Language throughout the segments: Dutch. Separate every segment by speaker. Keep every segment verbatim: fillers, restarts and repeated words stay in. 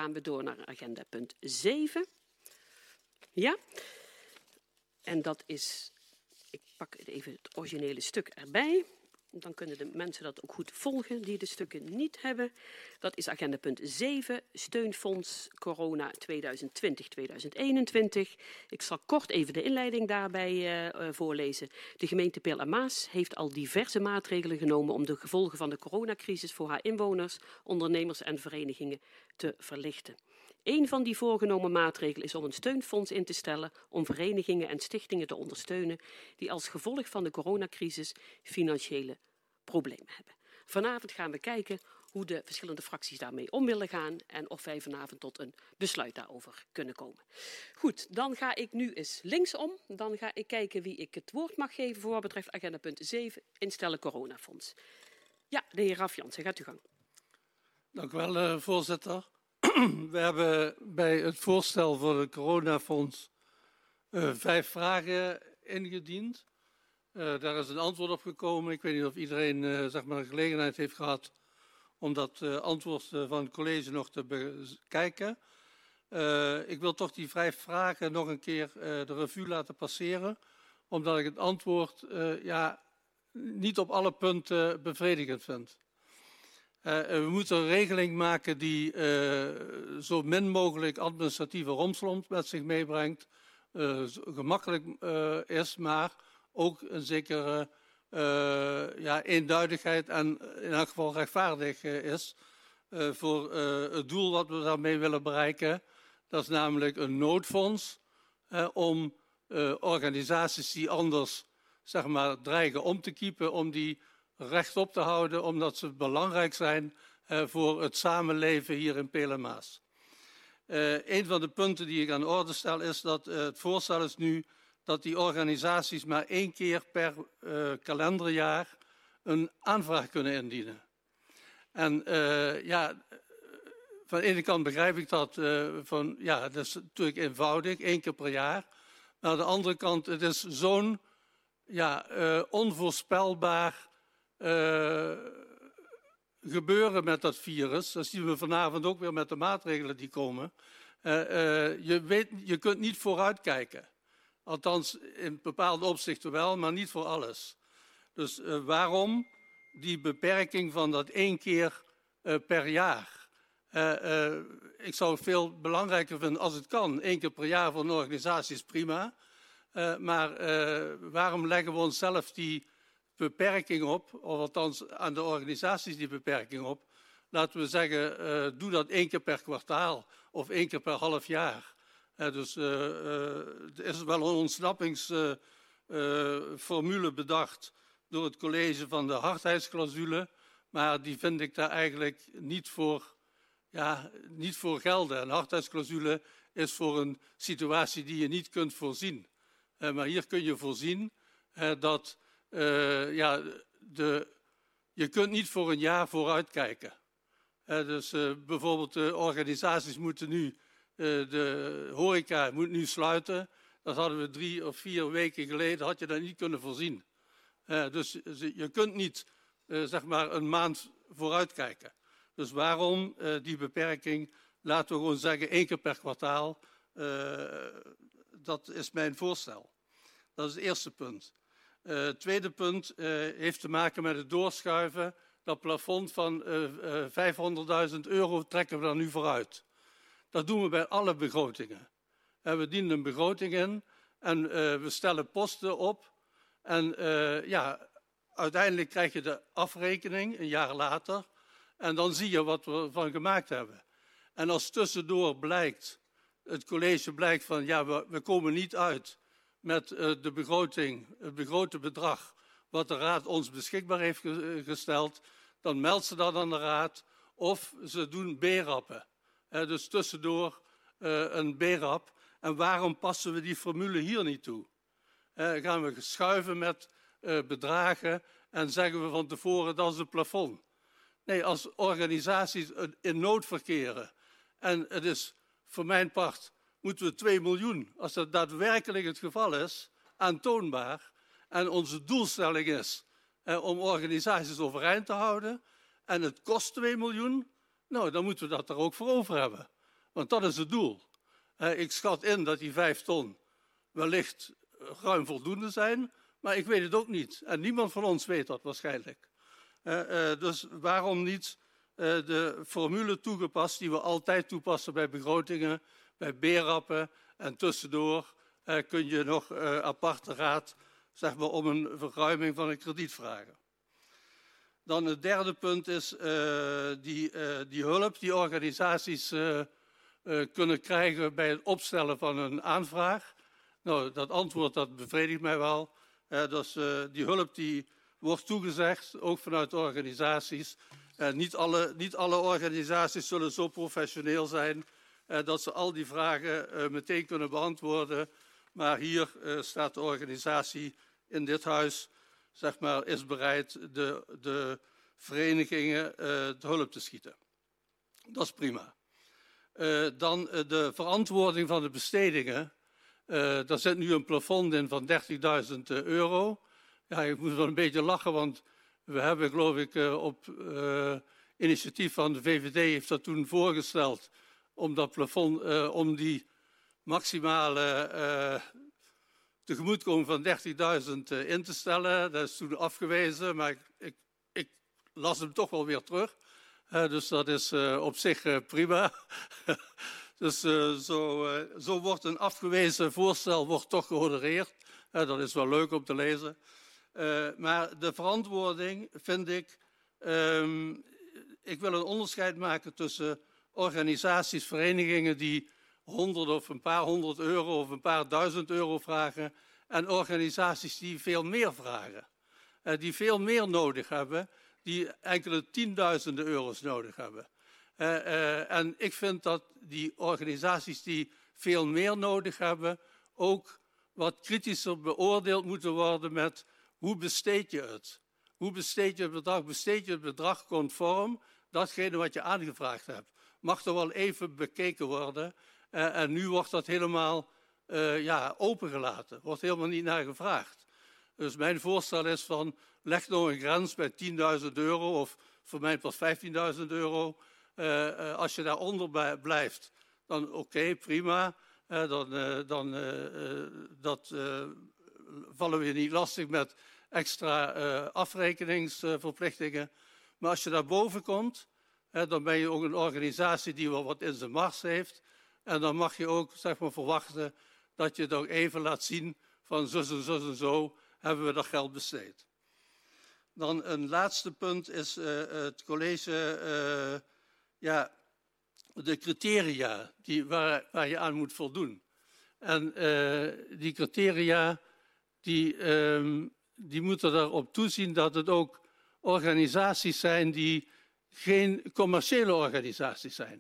Speaker 1: gaan we door naar agenda punt zeven. Ja, en dat is, ik pak even het originele stuk erbij. Dan kunnen de mensen dat ook goed volgen die de stukken niet hebben. Dat is agenda punt zeven, steunfonds corona tweeduizend twintig tweeduizend eenentwintig. Ik zal kort even de inleiding daarbij uh, voorlezen. De gemeente Peel en Maas heeft al diverse maatregelen genomen om de gevolgen van de coronacrisis voor haar inwoners, ondernemers en verenigingen te verlichten. Een van die voorgenomen maatregelen is om een steunfonds in te stellen om verenigingen en stichtingen te ondersteunen die als gevolg van de coronacrisis financiële problemen hebben. Vanavond gaan we kijken hoe de verschillende fracties daarmee om willen gaan en of wij vanavond tot een besluit daarover kunnen komen. Goed, dan ga ik nu eens linksom. Dan ga ik kijken wie ik het woord mag geven voor wat betreft agenda punt zeven, instellen coronafonds. Ja, de heer Ralf Jansen, gaat u gang.
Speaker 2: Dank u wel, uh, voorzitter. We hebben bij het voorstel voor het coronafonds uh, vijf vragen ingediend. Uh, daar is een antwoord op gekomen. Ik weet niet of iedereen uh, zeg maar, de gelegenheid heeft gehad om dat uh, antwoord uh, van het college nog te bekijken. Uh, ik wil toch die vijf vragen nog een keer uh, de revue laten passeren, omdat ik het antwoord uh, ja, niet op alle punten bevredigend vind. Uh, we moeten een regeling maken die uh, zo min mogelijk administratieve rompslomp met zich meebrengt, uh, gemakkelijk uh, is, maar ook een zekere uh, ja, eenduidigheid en in elk geval rechtvaardig uh, is uh, voor uh, het doel wat we daarmee willen bereiken. Dat is namelijk een noodfonds uh, om uh, organisaties die anders zeg maar, dreigen om te kiepen, om die rechtop te houden, omdat ze belangrijk zijn uh, voor het samenleven hier in Peel en Maas. Uh, een van de punten die ik aan de orde stel is dat uh, het voorstel is nu dat die organisaties maar één keer per uh, kalenderjaar een aanvraag kunnen indienen. En uh, ja, van de ene kant begrijp ik dat, uh, van, ja, dat is natuurlijk eenvoudig, één keer per jaar. Maar aan de andere kant, het is zo'n ja, uh, onvoorspelbaar Uh, gebeuren met dat virus. Dat zien we vanavond ook weer met de maatregelen die komen. Uh, uh, je, weet, je kunt niet vooruitkijken. Althans, in bepaalde opzichten wel, maar niet voor alles. Dus uh, waarom die beperking van dat één keer uh, per jaar? Uh, uh, ik zou het veel belangrijker vinden als het kan. Eén keer per jaar voor een organisatie is prima. Uh, maar uh, waarom leggen we onszelf die beperking op, of althans aan de organisaties die beperking op. Laten we zeggen, uh, doe dat één keer per kwartaal of één keer per half jaar. Uh, dus uh, uh, er is wel een ontsnappingsformule uh, uh, bedacht door het college van de hardheidsclausule, maar die vind ik daar eigenlijk niet voor, ja, niet voor gelden. Een hardheidsclausule is voor een situatie die je niet kunt voorzien. Uh, maar hier kun je voorzien uh, dat Uh, ja, de, je kunt niet voor een jaar vooruitkijken. Uh, dus uh, bijvoorbeeld de organisaties moeten nu, uh, de horeca moet nu sluiten. Dat hadden we drie of vier weken geleden, had je dat niet kunnen voorzien. Uh, dus je kunt niet uh, zeg maar een maand vooruitkijken. Dus waarom uh, die beperking, laten we gewoon zeggen één keer per kwartaal. Uh, dat is mijn voorstel. Dat is het eerste punt. Het uh, tweede punt uh, heeft te maken met het doorschuiven. Dat plafond van uh, uh, vijfhonderdduizend euro trekken we daar nu vooruit. Dat doen we bij alle begrotingen. Uh, we dienen een begroting in en uh, we stellen posten op. En uh, ja, uiteindelijk krijg je de afrekening een jaar later. En dan zie je wat we ervan gemaakt hebben. En als tussendoor blijkt, het college blijkt van ja, we, we komen niet uit met uh, de begroting, het begrote bedrag wat de Raad ons beschikbaar heeft ge gesteld, dan meldt ze dat aan de Raad of ze doen B-rappen. Uh, dus tussendoor uh, een B-rap. En waarom passen we die formule hier niet toe? Uh, gaan we schuiven met uh, bedragen en zeggen we van tevoren dat is het plafond. Nee, als organisaties in nood verkeren en het is voor mijn part moeten we twee miljoen, als dat daadwerkelijk het geval is, aantoonbaar. En onze doelstelling is eh, om organisaties overeind te houden. En het kost twee miljoen, nou dan moeten we dat er ook voor over hebben. Want dat is het doel. Uh, ik schat in dat die vijf ton wellicht ruim voldoende zijn, maar ik weet het ook niet. En niemand van ons weet dat waarschijnlijk. Uh, uh, dus waarom niet uh, de formule toegepast die we altijd toepassen bij begrotingen, bij B R A P'en en tussendoor uh, kun je nog uh, aparte raad, zeg maar, om een verruiming van een krediet vragen. Dan het derde punt is uh, die, uh, die hulp die organisaties uh, uh, kunnen krijgen bij het opstellen van een aanvraag. Nou, dat antwoord dat bevredigt mij wel. Uh, dus uh, die hulp die wordt toegezegd, ook vanuit de organisaties. Uh, niet, alle, niet alle organisaties zullen zo professioneel zijn uh, dat ze al die vragen uh, meteen kunnen beantwoorden. Maar hier uh, staat de organisatie in dit huis, zeg maar, is bereid de, de verenigingen uh, de hulp te schieten. Dat is prima. Uh, dan uh, de verantwoording van de bestedingen. Uh, daar zit nu een plafond in van dertigduizend euro. Ja, ik moet wel een beetje lachen, want we hebben, geloof ik, uh, op uh, initiatief van de V V D heeft dat toen voorgesteld om dat plafond, uh, om die maximale uh, tegemoetkoming van dertigduizend uh, in te stellen. Dat is toen afgewezen, maar ik, ik, ik las hem toch wel weer terug. Uh, dus dat is uh, op zich uh, prima. Dus uh, zo, uh, zo wordt een afgewezen voorstel wordt toch gehonoreerd. Uh, dat is wel leuk om te lezen. Uh, maar de verantwoording vind ik... Um, ik wil een onderscheid maken tussen organisaties, verenigingen die honderd of een paar honderd euro of een paar duizend euro vragen en organisaties die veel meer vragen. Uh, die veel meer nodig hebben, die enkele tienduizenden euro's nodig hebben. Uh, uh, en ik vind dat die organisaties die veel meer nodig hebben ook wat kritischer beoordeeld moeten worden met hoe besteed je het? Hoe besteed je het bedrag? Besteed je het bedrag conform datgene wat je aangevraagd hebt? Mag er wel even bekeken worden uh, en nu wordt dat helemaal uh, ja, opengelaten. Wordt helemaal niet naar gevraagd. Dus mijn voorstel is van leg nou een grens bij tienduizend euro of voor mij pas vijftienduizend euro. Uh, uh, als je daaronder blijft, dan oké, okay, prima. Uh, dan uh, dan uh, uh, dat, uh, vallen we niet lastig met extra uh, afrekeningsverplichtingen. Maar als je daarboven komt, uh, dan ben je ook een organisatie die wel wat in zijn mars heeft. En dan mag je ook, zeg maar, verwachten dat je toch even laat zien van zo en zo en zo hebben we dat geld besteed. Dan een laatste punt is uh, het college... Uh, Ja, de criteria die, waar, waar je aan moet voldoen. En uh, die criteria die, um, die moeten erop toezien dat het ook organisaties zijn die geen commerciële organisaties zijn.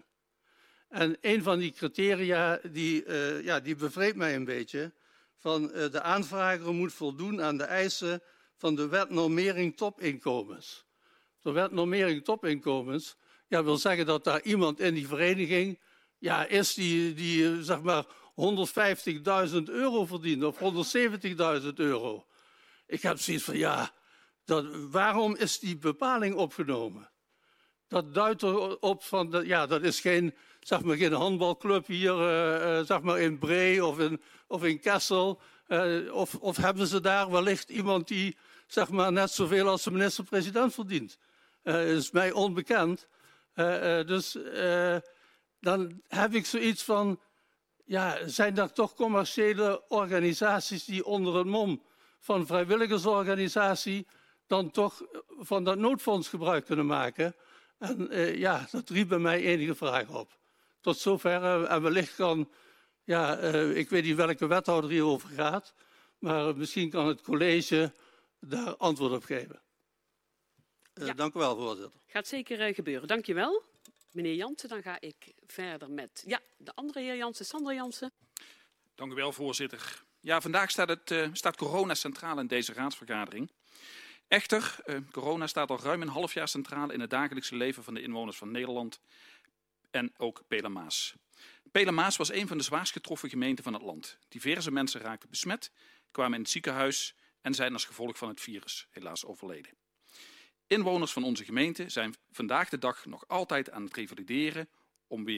Speaker 2: En een van die criteria die, uh, ja, die bevreemdt mij een beetje. Van uh, de aanvrager moet voldoen aan de eisen van de wet normering topinkomens. De wet normering topinkomens... Ja, wil zeggen dat daar iemand in die vereniging ja, is die, die zeg maar honderdvijftigduizend euro verdient of honderdzeventigduizend euro. Ik heb zoiets van, ja, dat, waarom is die bepaling opgenomen? Dat duidt erop van, dat, ja, dat is geen, zeg maar, geen handbalclub hier, uh, zeg maar in Bree of in, of in Kessel. Uh, of, of hebben ze daar wellicht iemand die, zeg maar, net zoveel als de minister-president verdient? Uh, is mij onbekend. Uh, uh, dus uh, dan heb ik zoiets van, ja, zijn er toch commerciële organisaties die onder het mom van vrijwilligersorganisatie dan toch van dat noodfonds gebruik kunnen maken? En uh, ja, dat riep bij mij enige vragen op. Tot zover, uh, en wellicht kan, ja, uh, ik weet niet welke wethouder hierover gaat, maar uh, misschien kan het college daar antwoord op geven. Uh, ja. Dank u wel, voorzitter.
Speaker 1: Gaat zeker uh, gebeuren. Dank je wel, meneer Jansen. Dan ga ik verder met ja, de andere heer Jansen, Sander Jansen.
Speaker 3: Dank u wel, voorzitter. Ja, vandaag staat, het, uh, staat corona centraal in deze raadsvergadering. Echter, uh, corona staat al ruim een half jaar centraal in het dagelijkse leven van de inwoners van Nederland en ook Pelen-Maas. Pelen-Maas was een van de zwaarst getroffen gemeenten van het land. Diverse mensen raakten besmet, kwamen in het ziekenhuis en zijn als gevolg van het virus helaas overleden. Inwoners van onze gemeente zijn vandaag de dag nog altijd aan het revalideren om weer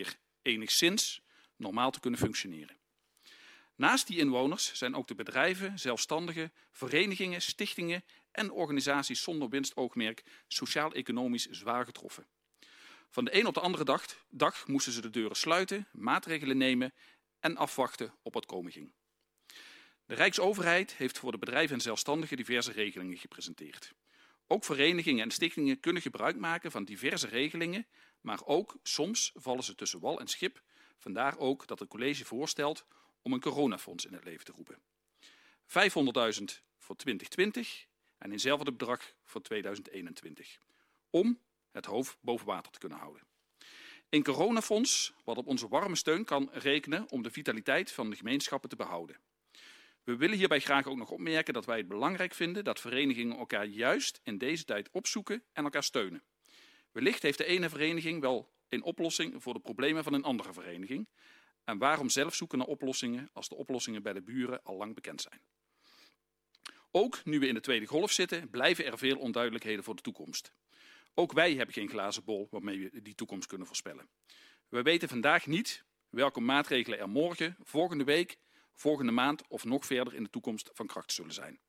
Speaker 3: enigszins normaal te kunnen functioneren. Naast die inwoners zijn ook de bedrijven, zelfstandigen, verenigingen, stichtingen en organisaties zonder winstoogmerk sociaal-economisch zwaar getroffen. Van de een op de andere dag, dag moesten ze de deuren sluiten, maatregelen nemen en afwachten op wat komen ging. De Rijksoverheid heeft voor de bedrijven en zelfstandigen diverse regelingen gepresenteerd. Ook verenigingen en stichtingen kunnen gebruik maken van diverse regelingen, maar ook soms vallen ze tussen wal en schip. Vandaar ook dat het college voorstelt om een coronafonds in het leven te roepen. vijfhonderdduizend voor twintig twintig en eenzelfde bedrag voor tweeduizend eenentwintig. Om het hoofd boven water te kunnen houden. Een coronafonds wat op onze warme steun kan rekenen om de vitaliteit van de gemeenschappen te behouden. We willen hierbij graag ook nog opmerken dat wij het belangrijk vinden dat verenigingen elkaar juist in deze tijd opzoeken en elkaar steunen. Wellicht heeft de ene vereniging wel een oplossing voor de problemen van een andere vereniging. En waarom zelf zoeken naar oplossingen als de oplossingen bij de buren al lang bekend zijn. Ook nu we in de tweede golf zitten, blijven er veel onduidelijkheden voor de toekomst. Ook wij hebben geen glazen bol waarmee we die toekomst kunnen voorspellen. We weten vandaag niet welke maatregelen er morgen, volgende week, volgende maand of nog verder in de toekomst van kracht zullen zijn.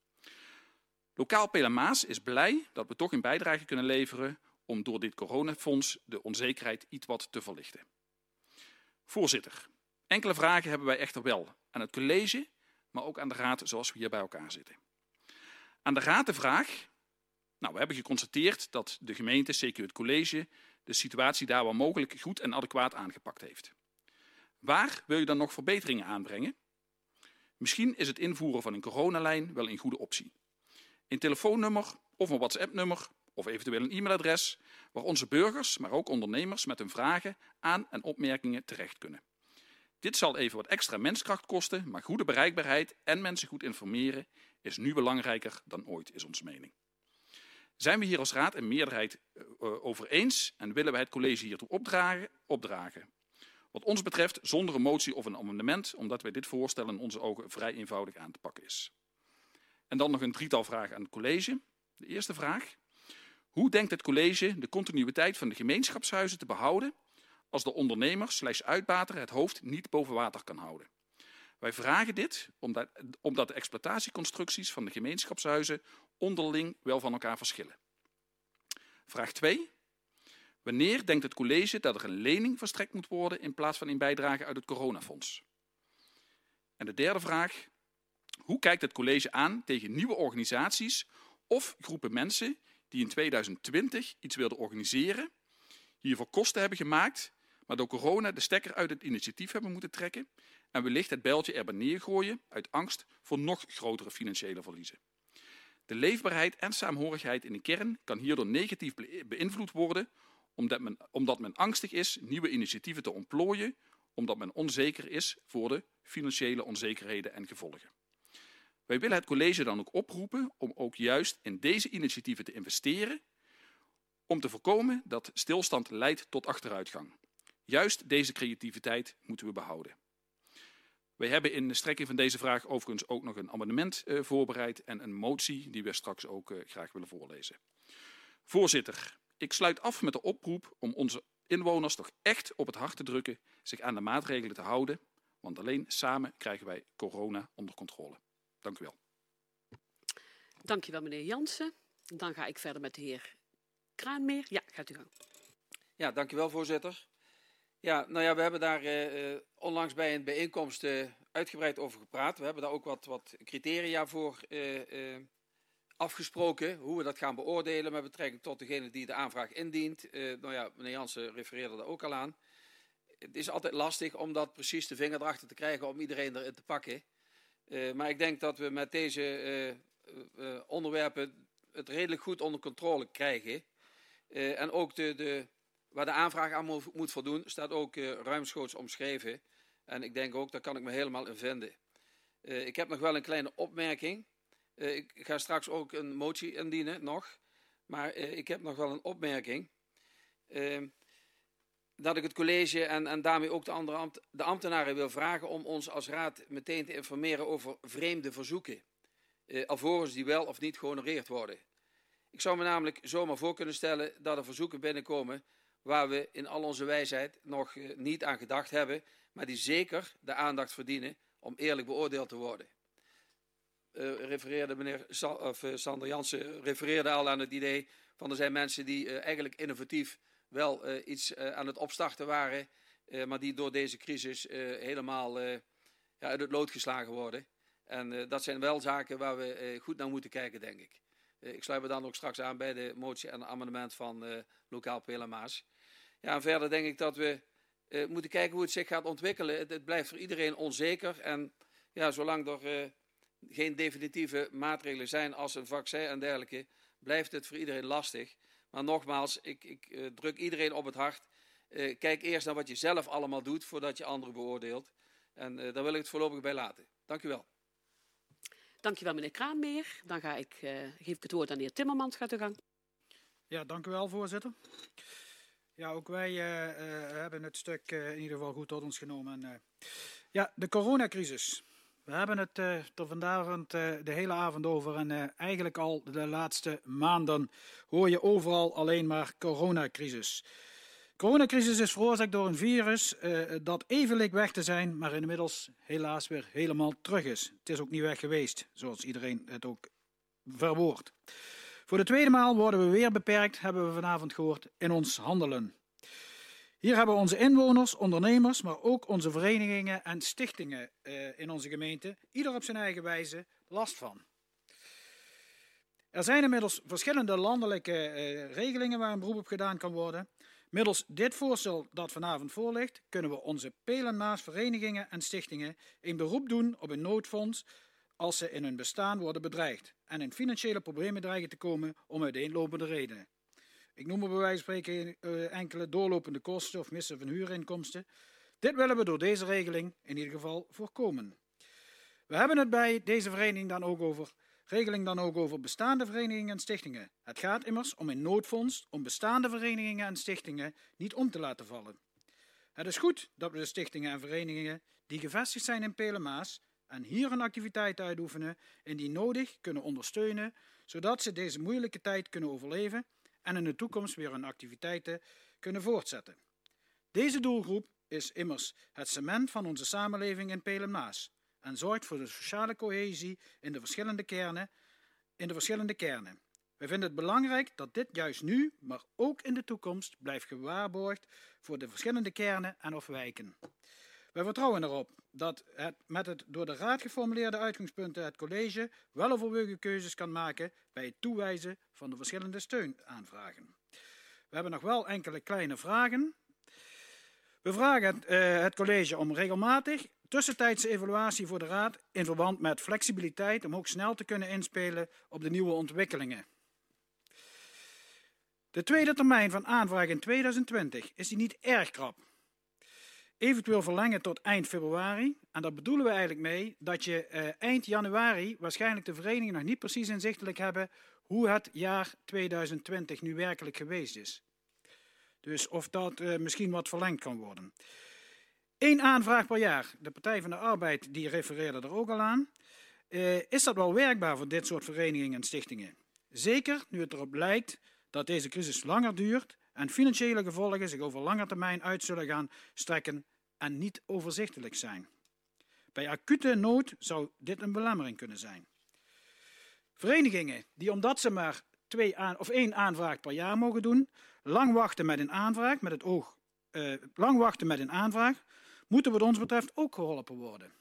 Speaker 3: Lokaal Pelemaas is blij dat we toch een bijdrage kunnen leveren om door dit coronafonds de onzekerheid iets wat te verlichten. Voorzitter, enkele vragen hebben wij echter wel aan het college, maar ook aan de raad zoals we hier bij elkaar zitten. Aan de raad de vraag, nou, we hebben geconstateerd dat de gemeente, zeker het college, de situatie daar waar mogelijk goed en adequaat aangepakt heeft. Waar wil je dan nog verbeteringen aanbrengen? Misschien is het invoeren van een coronalijn wel een goede optie. Een telefoonnummer of een WhatsApp-nummer of eventueel een e-mailadres waar onze burgers, maar ook ondernemers met hun vragen, aan- en opmerkingen terecht kunnen. Dit zal even wat extra menskracht kosten, maar goede bereikbaarheid en mensen goed informeren is nu belangrijker dan ooit, is onze mening. Zijn we hier als raad en meerderheid uh, over eens en willen wij het college hiertoe opdragen? opdragen? Wat ons betreft zonder een motie of een amendement, omdat wij dit voorstel in onze ogen vrij eenvoudig aan te pakken is. En dan nog een drietal vragen aan het college. De eerste vraag. Hoe denkt het college de continuïteit van de gemeenschapshuizen te behouden als de ondernemer slash uitbater het hoofd niet boven water kan houden? Wij vragen dit omdat, omdat de exploitatieconstructies van de gemeenschapshuizen onderling wel van elkaar verschillen. Vraag twee. Wanneer denkt het college dat er een lening verstrekt moet worden in plaats van een bijdrage uit het coronafonds? En de derde vraag. Hoe kijkt het college aan tegen nieuwe organisaties of groepen mensen die in tweeduizend twintig iets wilden organiseren, hiervoor kosten hebben gemaakt, maar door corona de stekker uit het initiatief hebben moeten trekken en wellicht het bijltje erbij neergooien uit angst voor nog grotere financiële verliezen. De leefbaarheid en saamhorigheid in de kern kan hierdoor negatief beïnvloed worden omdat men, omdat men angstig is nieuwe initiatieven te ontplooien, omdat men onzeker is voor de financiële onzekerheden en gevolgen. Wij willen het college dan ook oproepen om ook juist in deze initiatieven te investeren, om te voorkomen dat stilstand leidt tot achteruitgang. Juist deze creativiteit moeten we behouden. Wij hebben in de strekking van deze vraag overigens ook nog een amendement uh, voorbereid en een motie die we straks ook uh, graag willen voorlezen. Voorzitter, ik sluit af met de oproep om onze inwoners toch echt op het hart te drukken zich aan de maatregelen te houden, want alleen samen krijgen wij corona onder controle. Dank u wel.
Speaker 1: Dank je wel, meneer Jansen. Dan ga ik verder met de heer Kraanmeer. Ja, gaat u gang.
Speaker 4: Ja, dank u wel, voorzitter. Ja, nou ja, we hebben daar uh, onlangs bij een bijeenkomst uh, uitgebreid over gepraat. We hebben daar ook wat, wat criteria voor uh, uh, afgesproken, hoe we dat gaan beoordelen met betrekking tot degene die de aanvraag indient. Uh, nou ja, meneer Jansen refereerde daar ook al aan. Het is altijd lastig om dat precies de vinger erachter te krijgen om iedereen erin te pakken. Uh, maar ik denk dat we met deze uh, uh, onderwerpen het redelijk goed onder controle krijgen. Uh, en ook de, de, waar de aanvraag aan mo- moet voldoen, staat ook uh, ruimschoots omschreven. En ik denk ook, daar kan ik me helemaal in vinden. Uh, ik heb nog wel een kleine opmerking. Uh, ik ga straks ook een motie indienen, nog. Maar uh, ik heb nog wel een opmerking. Uh, dat ik het college en, en daarmee ook de, andere ambt, de ambtenaren wil vragen om ons als raad meteen te informeren over vreemde verzoeken. Uh, alvorens die wel of niet gehonoreerd worden. Ik zou me namelijk zomaar voor kunnen stellen dat er verzoeken binnenkomen waar we in al onze wijsheid nog uh, niet aan gedacht hebben, maar die zeker de aandacht verdienen om eerlijk beoordeeld te worden. Uh, refereerde meneer Sa of, uh, Sander Jansen refereerde al aan het idee van er zijn mensen die uh, eigenlijk innovatief wel uh, iets uh, aan het opstarten waren, uh, maar die door deze crisis uh, helemaal uh, ja, uit het lood geslagen worden. En uh, dat zijn wel zaken waar we uh, goed naar moeten kijken, denk ik. Uh, ik sluit me dan ook straks aan bij de motie en amendement van uh, Lokaal Peel en Maas. Ja, en verder denk ik dat we uh, moeten kijken hoe het zich gaat ontwikkelen. Het, het blijft voor iedereen onzeker. En ja, zolang er uh, geen definitieve maatregelen zijn als een vaccin en dergelijke, blijft het voor iedereen lastig. Maar nogmaals, ik, ik uh, druk iedereen op het hart. Uh, kijk eerst naar wat je zelf allemaal doet voordat je anderen beoordeelt. En uh, daar wil ik het voorlopig bij laten. Dank u wel.
Speaker 1: Dank u wel, meneer Kraanmeer. Dan ga ik, uh, geef ik het woord aan de heer Timmermans. Gaat u gang.
Speaker 5: Ja, dank u wel, voorzitter. Ja, ook wij uh, uh, hebben het stuk uh, in ieder geval goed tot ons genomen. En, uh, ja, de coronacrisis. We hebben het uh, er vanavond uh, de hele avond over. En uh, eigenlijk al de laatste maanden hoor je overal alleen maar coronacrisis. Coronacrisis is veroorzaakt door een virus uh, dat even leek weg te zijn, maar inmiddels helaas weer helemaal terug is. Het is ook niet weg geweest, zoals iedereen het ook verwoordt. Voor de tweede maal worden we weer beperkt, hebben we vanavond gehoord, in ons handelen. Hier hebben onze inwoners, ondernemers, maar ook onze verenigingen en stichtingen uh, in onze gemeente, ieder op zijn eigen wijze, last van. Er zijn inmiddels verschillende landelijke uh, regelingen waar een beroep op gedaan kan worden. Middels dit voorstel dat vanavond voorligt, kunnen we onze Peel en Maas verenigingen en stichtingen een beroep doen op een noodfonds als ze in hun bestaan worden bedreigd en in financiële problemen dreigen te komen om uiteenlopende redenen. Ik noem er bij wijze van spreken uh, enkele doorlopende kosten of missen van huurinkomsten. Dit willen we door deze regeling in ieder geval voorkomen. We hebben het bij deze vereniging dan ook over, regeling dan ook over bestaande verenigingen en stichtingen. Het gaat immers om een noodfonds om bestaande verenigingen en stichtingen niet om te laten vallen. Het is goed dat we de stichtingen en verenigingen die gevestigd zijn in Peel en Maas en hier een activiteit uitoefenen, indien nodig kunnen ondersteunen, zodat ze deze moeilijke tijd kunnen overleven en in de toekomst weer hun activiteiten kunnen voortzetten. Deze doelgroep is immers het cement van onze samenleving in Peel en Maas en zorgt voor de sociale cohesie in de verschillende kernen. In de verschillende kernen. Wij vinden het belangrijk dat dit juist nu, maar ook in de toekomst, blijft gewaarborgd voor de verschillende kernen en of wijken. Wij vertrouwen erop dat het met het door de Raad geformuleerde uitgangspunten het college weloverwogen keuzes kan maken bij het toewijzen van de verschillende steunaanvragen. We hebben nog wel enkele kleine vragen. We vragen het, uh, het college om regelmatig tussentijdse evaluatie voor de Raad in verband met flexibiliteit om ook snel te kunnen inspelen op de nieuwe ontwikkelingen. De tweede termijn van aanvraag in tweeduizend twintig is die niet erg krap. Eventueel verlengen tot eind februari. En daar bedoelen we eigenlijk mee dat je uh, eind januari waarschijnlijk de verenigingen nog niet precies inzichtelijk hebben hoe het jaar tweeduizend twintig nu werkelijk geweest is. Dus of dat uh, misschien wat verlengd kan worden. Eén aanvraag per jaar. De Partij van de Arbeid die refereerde er ook al aan. Uh, is dat wel werkbaar voor dit soort verenigingen en stichtingen? Zeker nu het erop lijkt dat deze crisis langer duurt en financiële gevolgen zich over lange termijn uit zullen gaan strekken en niet overzichtelijk zijn. Bij acute nood zou dit een belemmering kunnen zijn. Verenigingen die omdat ze maar twee aan, of één aanvraag per jaar mogen doen, lang wachten met een aanvraag, met het oog, uh, lang wachten met een aanvraag, moeten wat ons betreft ook geholpen worden.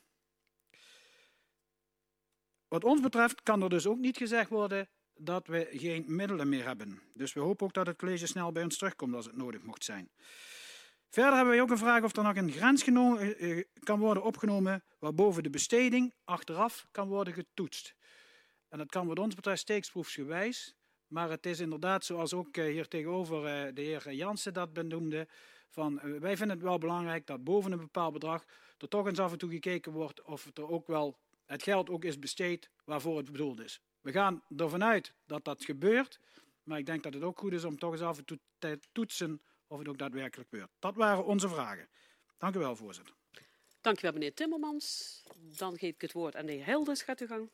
Speaker 5: Wat ons betreft kan er dus ook niet gezegd worden dat we geen middelen meer hebben. Dus we hopen ook dat het college snel bij ons terugkomt als het nodig mocht zijn. Verder hebben wij ook een vraag of er nog een grens genomen, uh, kan worden opgenomen waarboven de besteding achteraf kan worden getoetst. En dat kan wat ons betreft steeksproefsgewijs, maar het is inderdaad zoals ook uh, hier tegenover uh, de heer Jansen dat benoemde, van uh, wij vinden het wel belangrijk dat boven een bepaald bedrag er toch eens af en toe gekeken wordt of het er ook wel het geld ook is besteed waarvoor het bedoeld is. We gaan ervan uit dat dat gebeurt, maar ik denk dat het ook goed is om toch eens af en toe te toetsen of het ook daadwerkelijk gebeurt. Dat waren onze vragen. Dank u wel, voorzitter.
Speaker 1: Dank u wel, meneer Timmermans. Dan geef ik het woord aan de heer Helders. Gaat u gang.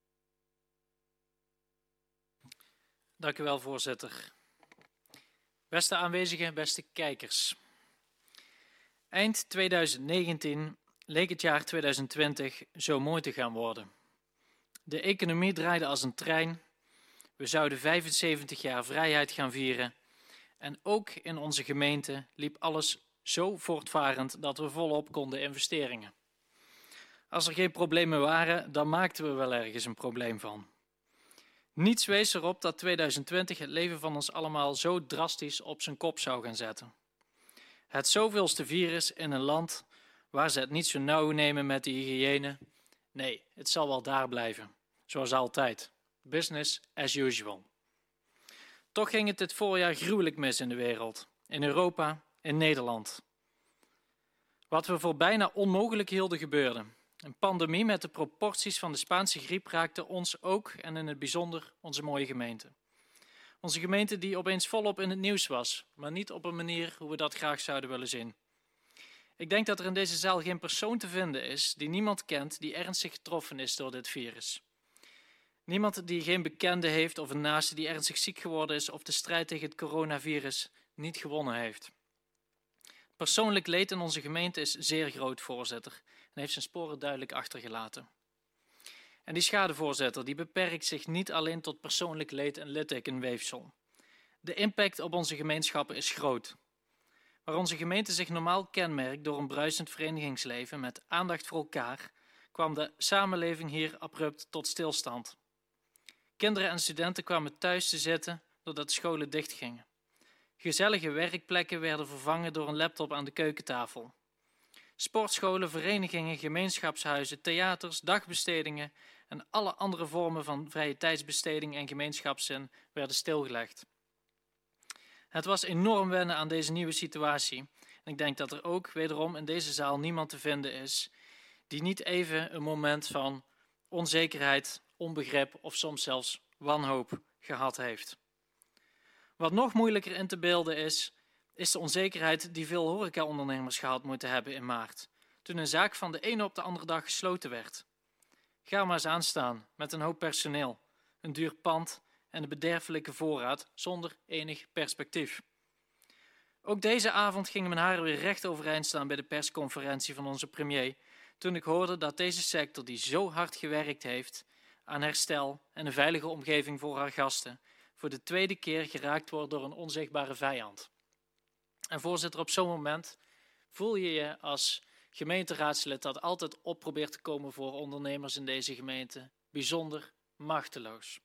Speaker 6: Dank u wel, voorzitter. Beste aanwezigen, beste kijkers. Eind tweeduizend negentien leek het jaar tweeduizend twintig zo mooi te gaan worden. De economie draaide als een trein. We zouden vijfenzeventig jaar vrijheid gaan vieren. En ook in onze gemeente liep alles zo voortvarend dat we volop konden investeringen. Als er geen problemen waren, dan maakten we wel ergens een probleem van. Niets wees erop dat tweeduizend twintig het leven van ons allemaal zo drastisch op zijn kop zou gaan zetten. Het zoveelste virus in een land waar ze het niet zo nauw nemen met de hygiëne. Nee, het zal wel daar blijven. Zoals altijd. Business as usual. Toch ging het dit voorjaar gruwelijk mis in de wereld. In Europa, in Nederland. Wat we voor bijna onmogelijk hielden gebeurde. Een pandemie met de proporties van de Spaanse griep raakte ons ook en in het bijzonder onze mooie gemeente. Onze gemeente die opeens volop in het nieuws was, maar niet op een manier hoe we dat graag zouden willen zien. Ik denk dat er in deze zaal geen persoon te vinden is die niemand kent die ernstig getroffen is door dit virus. Niemand die geen bekende heeft of een naaste die ernstig ziek geworden is of de strijd tegen het coronavirus niet gewonnen heeft. Persoonlijk leed in onze gemeente is zeer groot, voorzitter, en heeft zijn sporen duidelijk achtergelaten. En die schade, voorzitter, die beperkt zich niet alleen tot persoonlijk leed en littekenweefsel. De impact op onze gemeenschappen is groot. Waar onze gemeente zich normaal kenmerkt door een bruisend verenigingsleven met aandacht voor elkaar, kwam de samenleving hier abrupt tot stilstand. Kinderen en studenten kwamen thuis te zitten doordat de scholen dichtgingen. Gezellige werkplekken werden vervangen door een laptop aan de keukentafel. Sportscholen, verenigingen, gemeenschapshuizen, theaters, dagbestedingen en alle andere vormen van vrije tijdsbesteding en gemeenschapszin werden stilgelegd. Het was enorm wennen aan deze nieuwe situatie. En ik denk dat er ook wederom in deze zaal niemand te vinden is die niet even een moment van onzekerheid, onbegrip of soms zelfs wanhoop gehad heeft. Wat nog moeilijker in te beelden is, is de onzekerheid die veel horecaondernemers gehad moeten hebben in maart, toen een zaak van de ene op de andere dag gesloten werd. Ga maar eens aanstaan met een hoop personeel, een duur pand en een bederfelijke voorraad zonder enig perspectief. Ook deze avond gingen mijn haren weer recht overeind staan bij de persconferentie van onze premier, toen ik hoorde dat deze sector die zo hard gewerkt heeft aan herstel en een veilige omgeving voor haar gasten, voor de tweede keer geraakt wordt door een onzichtbare vijand. En voorzitter, op zo'n moment voel je je als gemeenteraadslid dat altijd op probeert te komen voor ondernemers in deze gemeente bijzonder machteloos.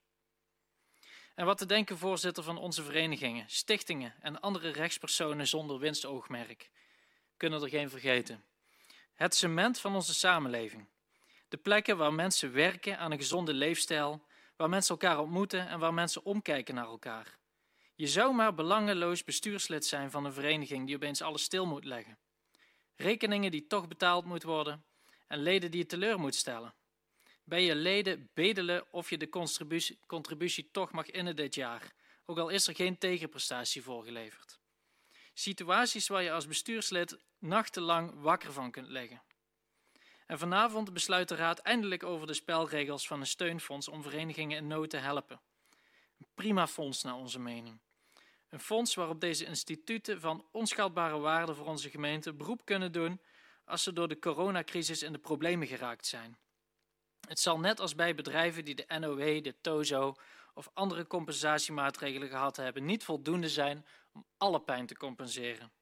Speaker 6: En wat te denken, voorzitter, van onze verenigingen, stichtingen en andere rechtspersonen zonder winstoogmerk. Kunnen er geen vergeten. Het cement van onze samenleving. De plekken waar mensen werken aan een gezonde leefstijl, waar mensen elkaar ontmoeten en waar mensen omkijken naar elkaar. Je zou maar belangeloos bestuurslid zijn van een vereniging die opeens alles stil moet leggen. Rekeningen die toch betaald moeten worden en leden die je teleur moet stellen. Bij je leden bedelen of je de contributie, contributie toch mag innen dit jaar, ook al is er geen tegenprestatie voor geleverd. Situaties waar je als bestuurslid nachtenlang wakker van kunt liggen. En vanavond besluit de Raad eindelijk over de spelregels van een steunfonds om verenigingen in nood te helpen. Een prima fonds naar onze mening. Een fonds waarop deze instituten van onschatbare waarde voor onze gemeente beroep kunnen doen als ze door de coronacrisis in de problemen geraakt zijn. Het zal net als bij bedrijven die de N O W, de TOZO of andere compensatiemaatregelen gehad hebben niet voldoende zijn om alle pijn te compenseren.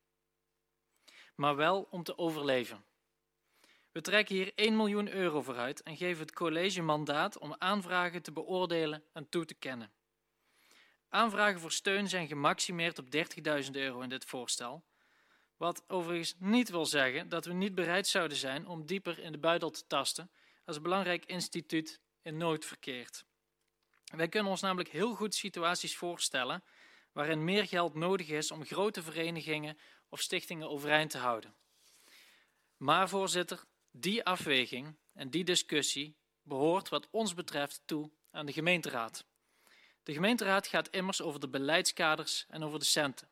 Speaker 6: Maar wel om te overleven. We trekken hier één miljoen euro vooruit en geven het college mandaat om aanvragen te beoordelen en toe te kennen. Aanvragen voor steun zijn gemaximeerd op dertigduizend euro in dit voorstel, wat overigens niet wil zeggen dat we niet bereid zouden zijn om dieper in de buidel te tasten als een belangrijk instituut in nood verkeert. Wij kunnen ons namelijk heel goed situaties voorstellen waarin meer geld nodig is om grote verenigingen of stichtingen overeind te houden. Maar voorzitter, die afweging en die discussie behoort wat ons betreft toe aan de gemeenteraad. De gemeenteraad gaat immers over de beleidskaders en over de centen.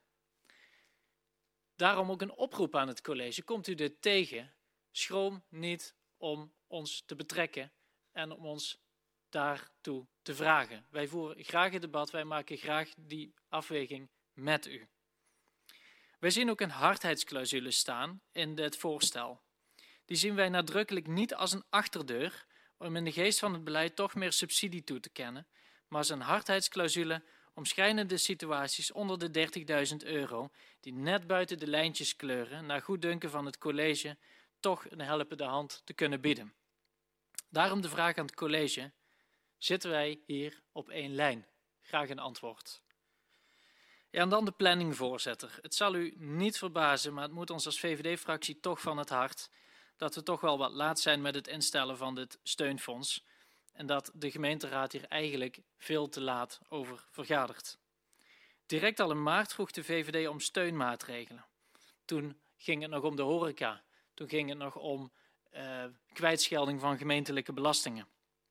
Speaker 6: Daarom ook een oproep aan het college. Komt u dit tegen? Schroom niet om ons te betrekken en om ons daartoe te vragen. Wij voeren graag het debat, wij maken graag die afweging met u. Wij zien ook een hardheidsclausule staan in het voorstel. Die zien wij nadrukkelijk niet als een achterdeur om in de geest van het beleid toch meer subsidie toe te kennen, maar als een hardheidsclausule om schrijnende situaties onder de dertigduizend euro, die net buiten de lijntjes kleuren, naar goeddunken van het college, toch een helpende hand te kunnen bieden. Daarom de vraag aan het college: zitten wij hier op één lijn? Graag een antwoord. Ja, en dan de planning, voorzitter. Het zal u niet verbazen, maar het moet ons als V V D-fractie toch van het hart dat we toch wel wat laat zijn met het instellen van dit steunfonds en dat de gemeenteraad hier eigenlijk veel te laat over vergadert. Direct al in maart vroeg de V V D om steunmaatregelen. Toen ging het nog om de horeca. Toen ging het nog om uh, kwijtschelding van gemeentelijke belastingen.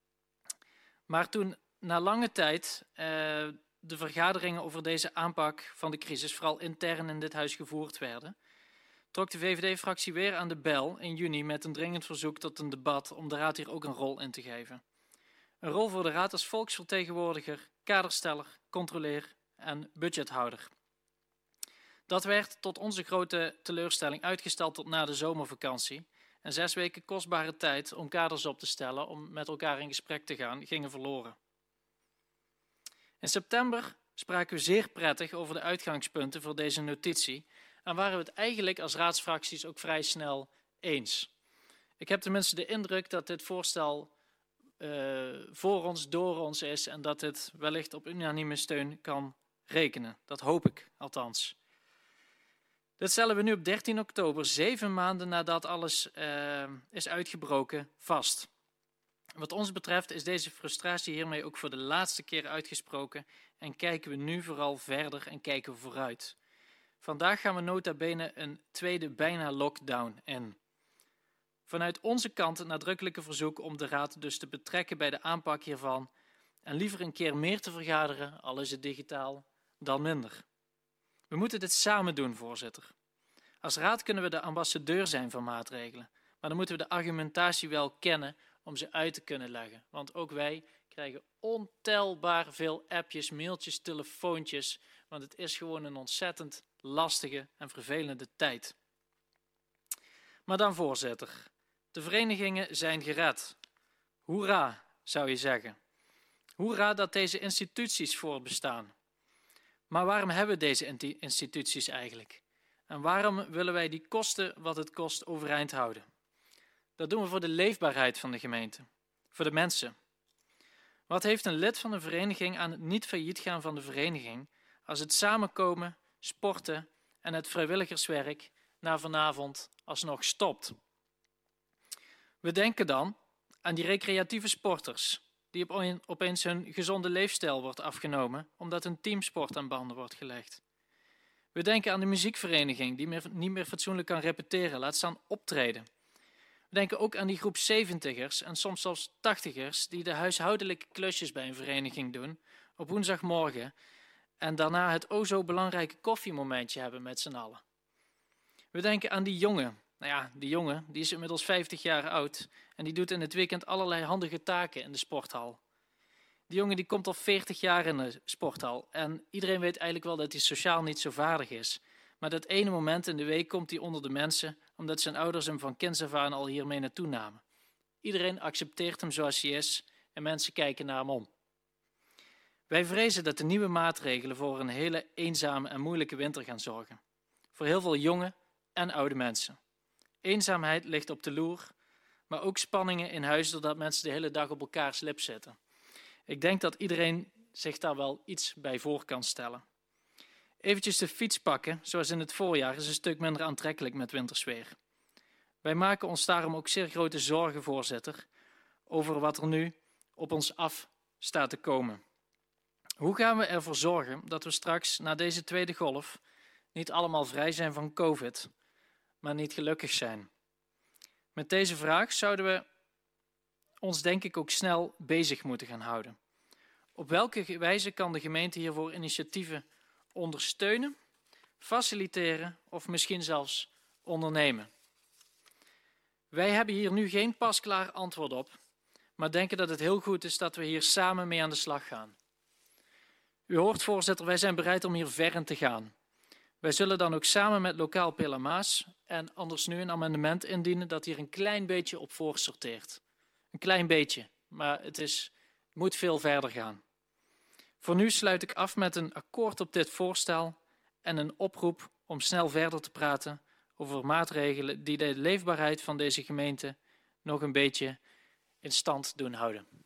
Speaker 6: Maar toen na lange tijd uh, de vergaderingen over deze aanpak van de crisis vooral intern in dit huis gevoerd werden, trok de V V D-fractie weer aan de bel in juni met een dringend verzoek tot een debat om de raad hier ook een rol in te geven. Een rol voor de raad als volksvertegenwoordiger, kadersteller, controleer en budgethouder. Dat werd tot onze grote teleurstelling uitgesteld tot na de zomervakantie en zes weken kostbare tijd om kaders op te stellen, om met elkaar in gesprek te gaan, gingen verloren. In september spraken we zeer prettig over de uitgangspunten voor deze notitie en waren we het eigenlijk als raadsfracties ook vrij snel eens. Ik heb tenminste de indruk dat dit voorstel uh, voor ons, door ons is en dat het wellicht op unanieme steun kan rekenen. Dat hoop ik althans. Dit stellen we nu op dertien oktober, zeven maanden nadat alles uh, is uitgebroken, vast. Wat ons betreft is deze frustratie hiermee ook voor de laatste keer uitgesproken en kijken we nu vooral verder en kijken we vooruit. Vandaag gaan we nota bene een tweede bijna lockdown in. Vanuit onze kant het nadrukkelijke verzoek om de raad dus te betrekken bij de aanpak hiervan en liever een keer meer te vergaderen, al is het digitaal, dan minder. We moeten dit samen doen, voorzitter. Als raad kunnen we de ambassadeur zijn van maatregelen, maar dan moeten we de argumentatie wel kennen om ze uit te kunnen leggen. Want ook wij krijgen ontelbaar veel appjes, mailtjes, telefoontjes, want het is gewoon een ontzettend lastige en vervelende tijd. Maar dan, voorzitter, de verenigingen zijn gered. Hoera, zou je zeggen. Hoera dat deze instituties voortbestaan. Maar waarom hebben we deze instituties eigenlijk? En waarom willen wij die kosten wat het kost overeind houden? Dat doen we voor de leefbaarheid van de gemeente, voor de mensen. Wat heeft een lid van een vereniging aan het niet failliet gaan van de vereniging als het samenkomen, sporten en het vrijwilligerswerk na vanavond alsnog stopt? We denken dan aan die recreatieve sporters die opeens hun gezonde leefstijl wordt afgenomen omdat hun teamsport aan banden wordt gelegd. We denken aan de muziekvereniging die meer, niet meer fatsoenlijk kan repeteren, laat staan optreden. We denken ook aan die groep zeventigers en soms zelfs tachtigers die de huishoudelijke klusjes bij een vereniging doen op woensdagmorgen en daarna het o zo belangrijke koffiemomentje hebben met z'n allen. We denken aan die jongen. Nou ja, die jongen die is inmiddels vijftig jaar oud en die doet in het weekend allerlei handige taken in de sporthal. Die jongen die komt al veertig jaar in de sporthal en iedereen weet eigenlijk wel dat hij sociaal niet zo vaardig is. Maar dat ene moment in de week komt hij onder de mensen omdat zijn ouders hem van kinds af aan al hiermee naartoe namen. Iedereen accepteert hem zoals hij is en mensen kijken naar hem om. Wij vrezen dat de nieuwe maatregelen voor een hele eenzame en moeilijke winter gaan zorgen. Voor heel veel jonge en oude mensen. Eenzaamheid ligt op de loer, maar ook spanningen in huis doordat mensen de hele dag op elkaars lip zitten. Ik denk dat iedereen zich daar wel iets bij voor kan stellen. Eventjes de fiets pakken, zoals in het voorjaar, is een stuk minder aantrekkelijk met wintersweer. Wij maken ons daarom ook zeer grote zorgen, voorzitter, over wat er nu op ons af staat te komen. Hoe gaan we ervoor zorgen dat we straks na deze tweede golf niet allemaal vrij zijn van COVID, maar niet gelukkig zijn? Met deze vraag zouden we ons denk ik ook snel bezig moeten gaan houden. Op welke wijze kan de gemeente hiervoor initiatieven ondersteunen, faciliteren of misschien zelfs ondernemen? Wij hebben hier nu geen pasklaar antwoord op, maar denken dat het heel goed is dat we hier samen mee aan de slag gaan. U hoort, voorzitter, wij zijn bereid om hier ver in te gaan. Wij zullen dan ook samen met Lokaal P L M Maas en anders nu een amendement indienen dat hier een klein beetje op voorsorteert. Een klein beetje, maar het, is, het moet veel verder gaan. Voor nu sluit ik af met een akkoord op dit voorstel en een oproep om snel verder te praten over maatregelen die de leefbaarheid van deze gemeente nog een beetje in stand doen houden.